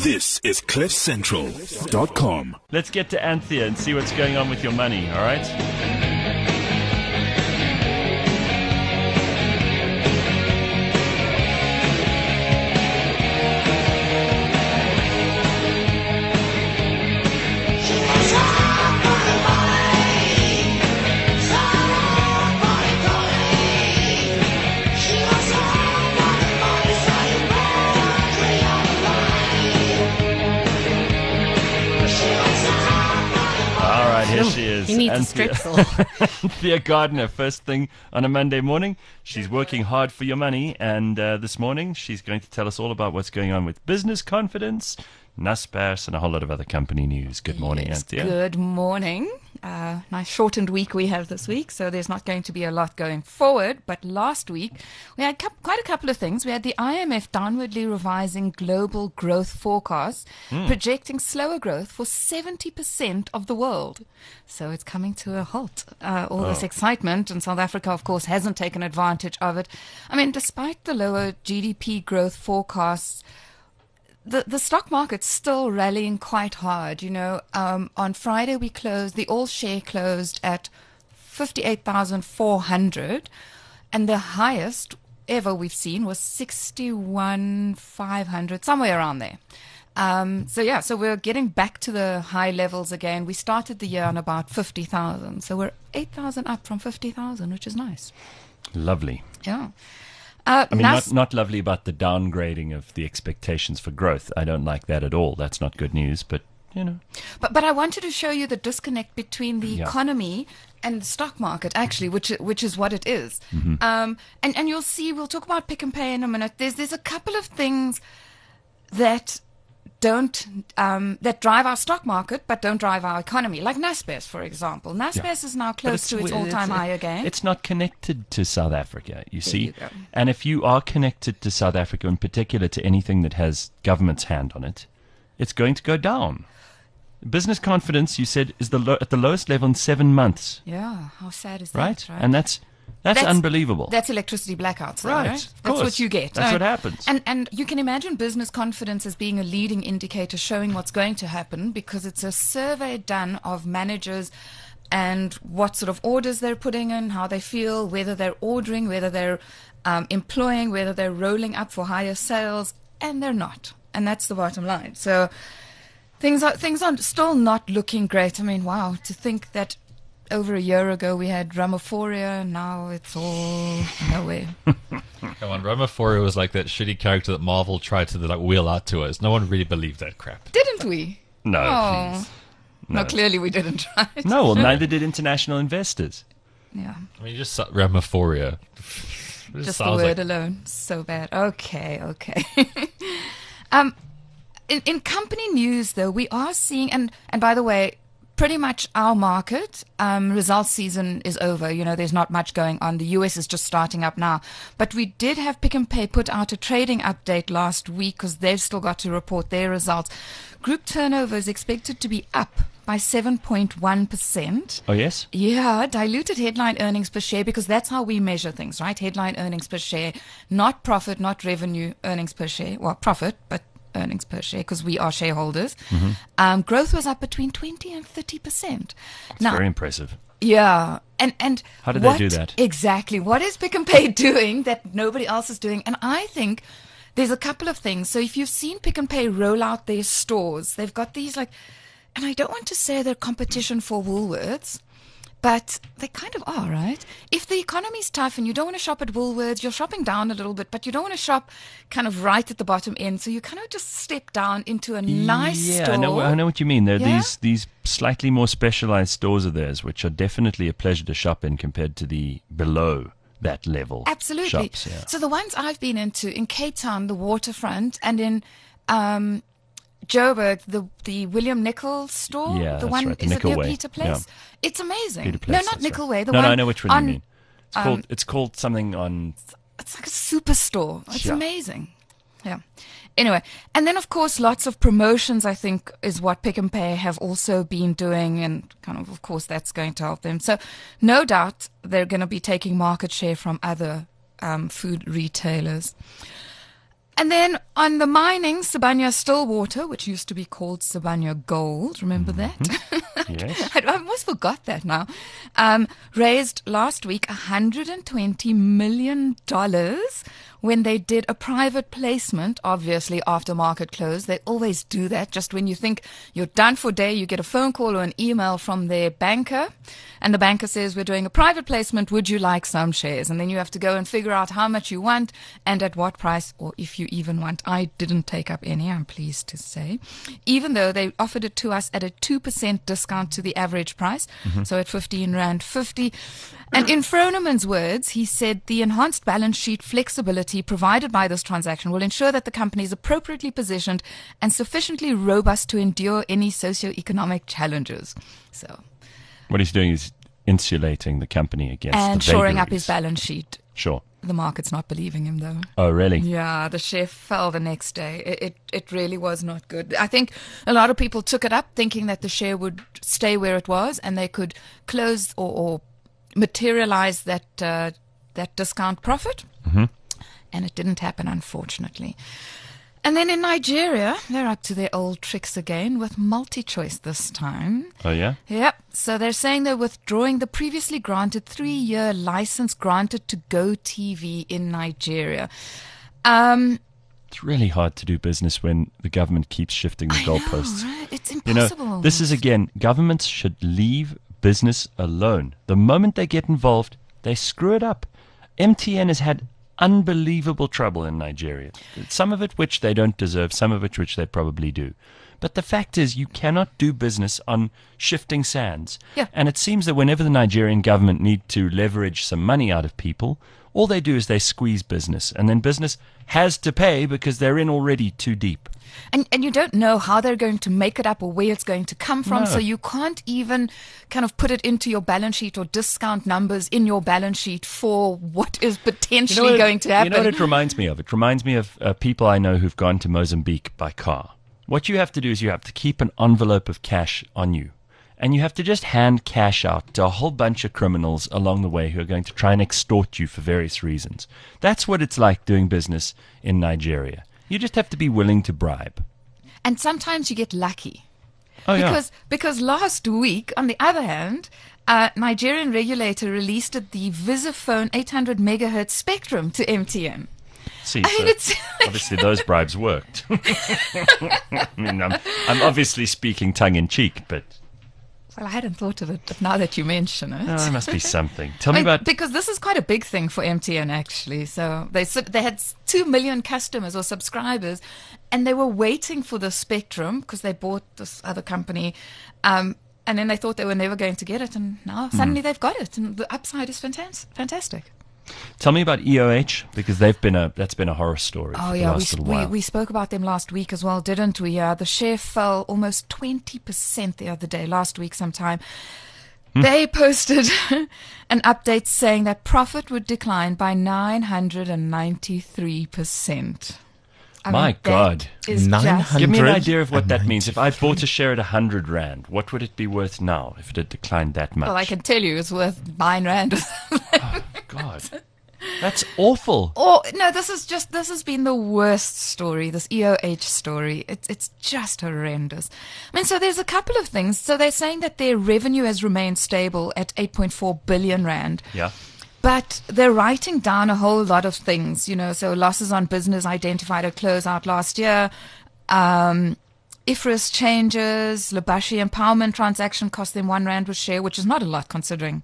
This is CliffCentral.com. Let's get to Anthea and see what's going on with your money, all right? Here she is. He needs Anthea. a strepsil. Anthea Gardner, first thing on a Monday morning. She's working hard for your money, and this morning she's going to tell us all about what's going on with business confidence, Naspers, and a whole lot of other company news. Good morning, Yes, Anthea. Good morning. Nice shortened week we have this week, so there's not going to be a lot going forward. But last week, we had quite a couple of things. We had the IMF downwardly revising global growth forecasts, projecting slower growth for 70% of the world. So it's coming to a halt. All this excitement, and South Africa, of course, hasn't taken advantage of it. I mean, despite the lower GDP growth forecasts, the stock market's still rallying quite hard. You know, on Friday we closed, the all share closed at 58,400, and the highest ever we've seen was 61,500, somewhere around there. So we're getting back to the high levels again. We started the year on about 50,000, so we're 8,000 up from 50,000, which is nice. Lovely. Yeah. I mean, not lovely about the downgrading of the expectations for growth. I don't like that at all. That's not good news, but, you know. But I wanted to show you the disconnect between the economy and the stock market, actually, which is what it is. Mm-hmm. And you'll see, we'll talk about Pick n Pay in a minute. There's a couple of things that that drive our stock market but don't drive our economy, like Naspers, for example. Naspers is now close to its all-time high again. It's not connected to South Africa, you see. You go. And if you are connected to South Africa, in particular to anything that has government's hand on it, it's going to go down. Business confidence, you said, is at the lowest level in 7 months. Yeah, how sad is right? that, right? And that's unbelievable. That's electricity blackouts, though, right? Right? Of That's course. what you get. That's what happens. And you can imagine business confidence as being a leading indicator showing what's going to happen, because it's a survey done of managers and what sort of orders they're putting in, how they feel, whether they're ordering, whether they're employing, whether they're rolling up for higher sales, and they're not. And that's the bottom line. So things are still not looking great. I mean, wow, to think that over a year ago we had Ramaphoria, now it's all nowhere. Come on, Ramaphoria was like that shitty character that Marvel tried to wheel out to us. No one really believed that crap. Didn't we? No, Oh. please. No, clearly we didn't, right? No, well, neither did international investors. Yeah, I mean, you just saw Ramaphoria. It just the sounds word like alone. So bad. Okay. In company news, though, we are seeing, and by the way, pretty much our market, results season is over. You know, there's not much going on. The US is just starting up now. But we did have Pick n Pay put out a trading update last week because they've still got to report their results. Group turnover is expected to be up by 7.1%. Oh, yes? Yeah, diluted headline earnings per share, because that's how we measure things, right? Headline earnings per share, not profit, not revenue, earnings per share. Well, profit, but earnings per share, because we are shareholders. Mm-hmm. Growth was up between 20 and 30%. It's very impressive. Yeah. And how did they do that? Exactly. What is Pick n Pay doing that nobody else is doing? And I think there's a couple of things. So if you've seen Pick n Pay roll out their stores, they've got these and I don't want to say they're competition for Woolworths, but they kind of are, right? If the economy's tough and you don't want to shop at Woolworths, you're shopping down a little bit, but you don't want to shop kind of right at the bottom end. So you kind of just step down into a nice store. I know what you mean. There are Yeah? these slightly more specialized stores of theirs, which are definitely a pleasure to shop in compared to the below that level Absolutely. shops. Yeah. So the ones I've been into in Cape Town, the Waterfront, and in Joburg, the William Nicol store, Yeah, the that's one right, the is it near Nicol Way. Peter Place? It's amazing. Peter Place, no, not that's Nicol right. Way. The No, one I know which one on, you mean. It's called something on. It's like a superstore. It's Yeah. amazing. Yeah. Anyway, and then of course lots of promotions, I think, is what Pick n Pay have also been doing, and of course that's going to help them. So no doubt they're going to be taking market share from other food retailers. And then on the mining, Sibanye-Stillwater, which used to be called Sibanye Gold, remember that? Yes. I almost forgot that now. Raised last week $120 million when they did a private placement, obviously after market close. They always do that. Just when you think you're done for day, you get a phone call or an email from their banker, and the banker says, we're doing a private placement. Would you like some shares? And then you have to go and figure out how much you want and at what price, or if you even want. I didn't take up any, I'm pleased to say, even though they offered it to us at a 2% discount to the average price, so at 15 Rand 50. And in Froneman's words, he said the enhanced balance sheet flexibility provided by this transaction will ensure that the company is appropriately positioned and sufficiently robust to endure any socio-economic challenges. So, What he's doing is insulating the company against and the shoring up vagaries. his balance sheet. Sure. The market's not believing him, though. Oh, really? Yeah, the share fell the next day. It really was not good. I think a lot of people took it up thinking that the share would stay where it was and they could close or materialize that discount profit. And it didn't happen, unfortunately. And then in Nigeria, they're up to their old tricks again with MultiChoice this time. Oh, yeah? Yep. So they're saying they're withdrawing the previously granted 3-year license granted to GoTV in Nigeria. It's really hard to do business when the government keeps shifting the goalposts. I know, right? It's You impossible. know, this is again, governments should leave business alone. The moment they get involved, they screw it up. MTN has had unbelievable trouble in Nigeria. Some of it which they don't deserve, some of it which they probably do. But the fact is, you cannot do business on shifting sands. Yeah. And it seems that whenever the Nigerian government need to leverage some money out of people, all they do is they squeeze business. And then business has to pay because they're in already too deep. And you don't know how they're going to make it up or where it's going to come from. No. So you can't even kind of put it into your balance sheet or discount numbers in your balance sheet for what is potentially going to happen. You know what it reminds me of? It reminds me of people I know who've gone to Mozambique by car. What you have to do is you have to keep an envelope of cash on you. And you have to just hand cash out to a whole bunch of criminals along the way who are going to try and extort you for various reasons. That's what it's like doing business in Nigeria. You just have to be willing to bribe. And sometimes you get lucky. Oh, yeah. Because last week, on the other hand, Nigerian regulator released the Visifone 800 megahertz spectrum to MTN. See, I mean, so it's obviously those bribes worked. I mean, I'm obviously speaking tongue-in-cheek, but well, I hadn't thought of it, but now that you mention it. there must be something. Tell me about... Because this is quite a big thing for MTN, actually. So they had 2 million customers or subscribers, and they were waiting for the spectrum because they bought this other company. And then they thought they were never going to get it, and now suddenly they've got it, and the upside is fantastic. Tell me about EOH, because that's been a horror story Oh, for the yeah, last little while. we spoke about them last week as well, didn't we? The share fell almost 20% the other day, last week sometime. They posted an update saying that profit would decline by 993%. My God. that is 900? just- Give me an idea of what that means. If I bought a share at 100 Rand, what would it be worth now if it had declined that much? Well, I can tell you it's worth 9 Rand. God, that's awful. Oh no, this has been the worst story, this EOH story. It's just horrendous. I mean, so there's a couple of things. So they're saying that their revenue has remained stable at 8.4 billion Rand. Yeah. But they're writing down a whole lot of things, so losses on business identified at closeout last year, IFRS changes, Labashi empowerment transaction cost them 1 Rand per share, which is not a lot considering.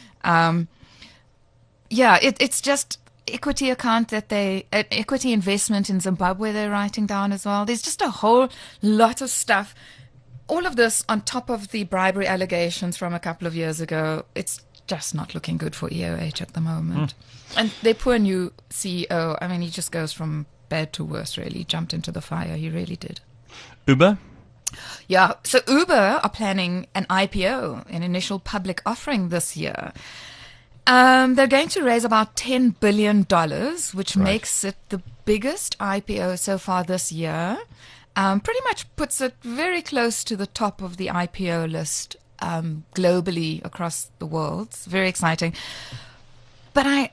It's just equity account equity investment in Zimbabwe they're writing down as well. There's just a whole lot of stuff. All of this on top of the bribery allegations from a couple of years ago. It's just not looking good for EOH at the moment. And their poor new CEO, I mean, he just goes from bad to worse, really. He jumped into the fire. He really did. Uber? Yeah, so Uber are planning an IPO, an initial public offering this year. They're going to raise about $10 billion, which makes it the biggest IPO so far this year. Pretty much puts it very close to the top of the IPO list globally across the world. It's very exciting. But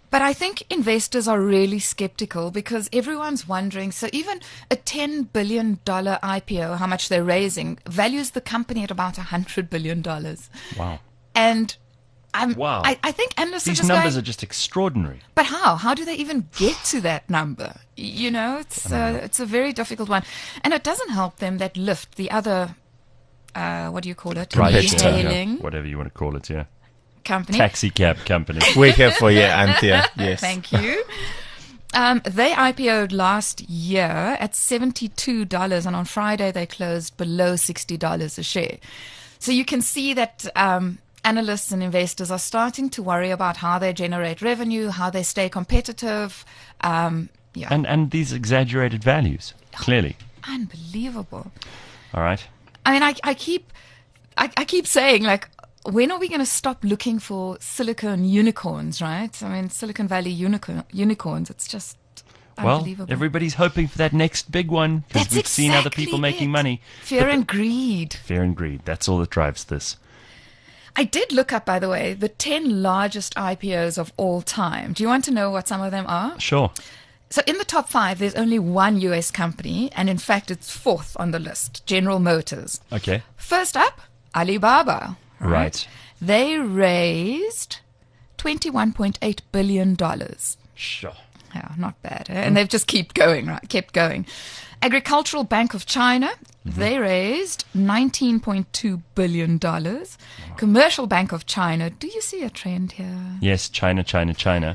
But I think investors are really skeptical because everyone's wondering. So even a $10 billion IPO, how much they're raising, values the company at about $100 billion. Wow. And Wow. I think analysts are These just numbers going, are just extraordinary. but how? How do they even get to that number? You know, it's a very difficult one. And it doesn't help them that Lyft, the other, what do you call it? Competitor. E-hailing Whatever you want to call it, yeah. company. Taxi cab company. We're here for you, Anthea. Yes. Thank you. They IPO'd last year at $72, and on Friday they closed below $60 a share. So you can see that analysts and investors are starting to worry about how they generate revenue, how they stay competitive. Yeah, And these exaggerated values, clearly. unbelievable. All right. I mean, I keep saying, like, when are we going to stop looking for silicon unicorns, right? I mean, Silicon Valley unicorns, it's just Well, unbelievable. everybody's hoping for that next big one because That's we've seen other exactly people making it. money. Fear and greed. Fear and greed. That's all that drives this. I did look up, by the way, the 10 largest IPOs of all time. Do you want to know what some of them are? Sure. So in the top 5, there's only one US company, and in fact, it's 4th on the list, General Motors. Okay. First up, Alibaba. Right. They raised $21.8 billion. Sure. Yeah, not bad. Eh? And they've just kept going. Agricultural Bank of China, they raised $19.2 billion. Commercial Bank of China, do you see a trend here? Yes, China. China.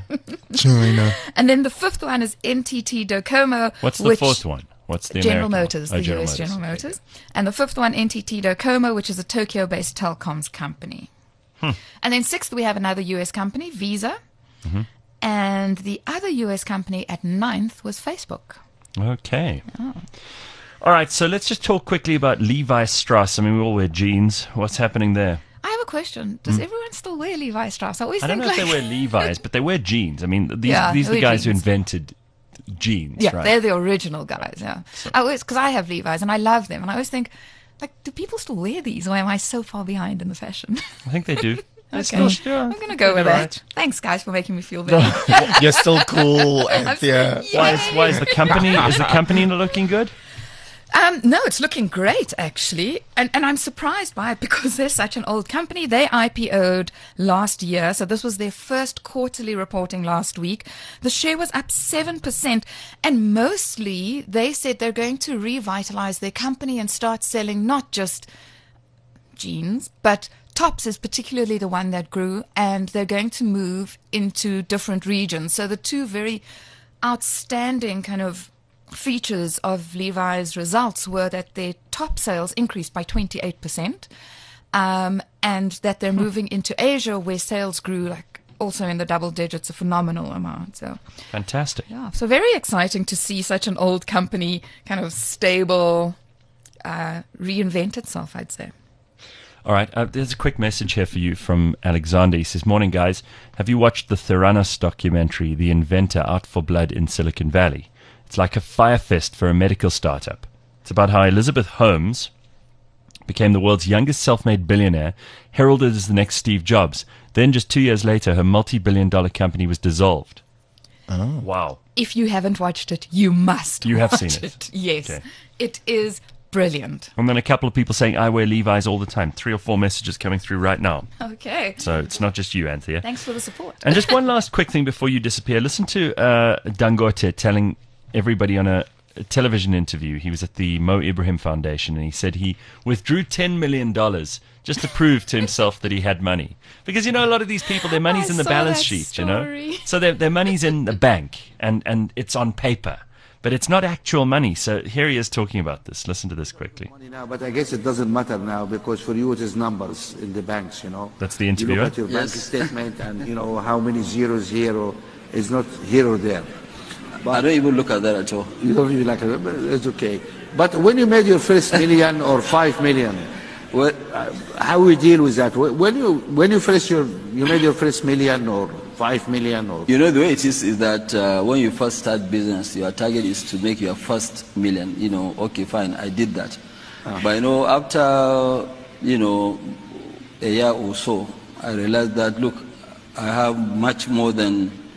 And then the 5th one is NTT Docomo. What's the which- 4th one? What's the General American Motors, one? the US General Motors. And the 5th one, NTT Docomo, which is a Tokyo-based telecoms company. And then 6th, we have another US company, Visa. And the other US company at 9th was Facebook. Okay. All right, so let's just talk quickly about Levi Strauss. I mean, we all wear jeans. What's happening there? I have a question. Does everyone still wear Levi Strauss? I always I don't think know if they wear Levi's, but they wear jeans. I mean, these Yeah, are the they wear guys who jeans. invented jeans, yeah, right? they're the original guys. Yeah, because I have Levi's and I love them, and I always think, like, do people still wear these, or am I so far behind in the fashion? I think they do. They're Okay. still- yeah, I'm gonna go with they're that. Thanks, guys, for making me feel better. You're still cool, Anthea. Why is the company not looking good? No, it's looking great, actually. And I'm surprised by it because they're such an old company. They IPO'd last year, so this was their first quarterly reporting last week. The share was up 7%, and mostly they said they're going to revitalize their company and start selling not just jeans, but tops is particularly the one that grew, and they're going to move into different regions. So the two very outstanding kind of features of Levi's results were that their top sales increased by 28%, and that they're moving into Asia where sales grew like also in the double digits, a phenomenal amount. So Fantastic. yeah, so very exciting to see such an old company kind of stable, reinvent itself, I'd say. All right, there's a quick message here for you from Alexander. He says, morning, guys. Have you watched the Theranos documentary, The Inventor Out for Blood in Silicon Valley? It's like a fire fest for a medical startup. It's about how Elizabeth Holmes became the world's youngest self-made billionaire, heralded as the next Steve Jobs. Then just 2 years later, her multi-billion-dollar company was dissolved. Oh. Wow. If you haven't watched it, you must. You have watch seen it. Yes, Okay. it is brilliant. And then a couple of people saying, I wear Levi's all the time. 3 or 4 messages coming through right now. Okay, So it's not just you, Anthea. thanks for the support. And just one last quick thing before you disappear. Listen to Dangote telling everybody on a television interview. He was at the Mo Ibrahim Foundation, and he said he withdrew $10 million just to prove to himself that he had money. Because, you know, a lot of these people, their money's I in the saw balance that sheet, you know. story. So their money's in the bank, and it's on paper. But it's not actual money. So here he is talking about this. Listen to this quickly. Money now, but I guess it doesn't matter now because for you it is numbers in the banks, you know. That's the You interviewer? look at your bank statement and you know how many zeros here or it's not here or there. I don't even look at that at all. You don't really like it, but it's okay. But when you made your first million or 5 million, Well, how we deal with that? When you made your first million or 5 million or you know, the way it is that when you first start business, your target is to make your first million. You know, okay, fine, I did that. But you know, after, you know, a year or so, I realized that, look, I have much more than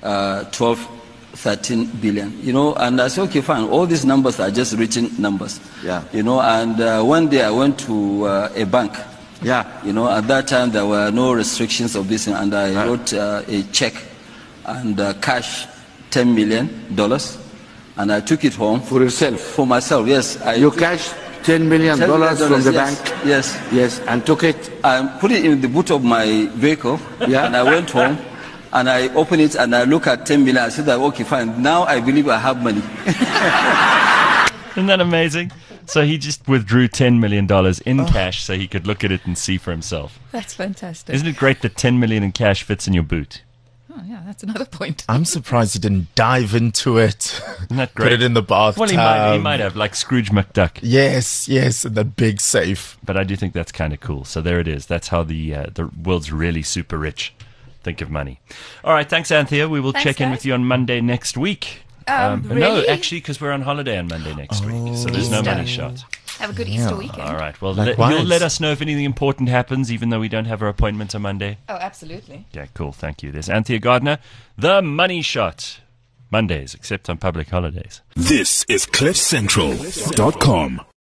12, 13 billion, you know, and I said, okay, fine, all these numbers are just written numbers, Yeah. you know, and one day I went to a bank, Yeah. you know, at that time there were no restrictions of this, and I wrote a check and cash $10 million, and I took it home. For yourself. For myself, yes. You cashed $10 million $10 million, from the yes, bank. Yes. Yes, and took it. I put it in the boot of my vehicle, Yeah. and I went home, and I opened it, and I look at 10 million. I said, that, okay, fine. Now I believe I have money. Isn't that amazing? So he just withdrew $10 million in cash so he could look at it and see for himself. That's fantastic. Isn't it great that $10 million in cash fits in your boot? Oh, yeah, that's another point. I'm surprised he didn't dive into it. Isn't that Put great? it in the bathtub. Well, he might have, like Scrooge McDuck. Yes, in the big safe. But I do think that's kind of cool. So there it is. That's how the world's really super rich think of money. All right, thanks, Anthea. We will Thanks, check in guys. with you on Monday next week. No, Really? actually, because we're on holiday on Monday next week. So there's no Easter. money shot. Have a good Easter weekend. All right. Well, Likewise. you'll let us know if anything important happens, even though we don't have our appointment on Monday. Oh, absolutely. Yeah, cool. Thank you. There's Anthea Gardner. The Money Shot. Mondays, except on public holidays. This is CliffCentral.com.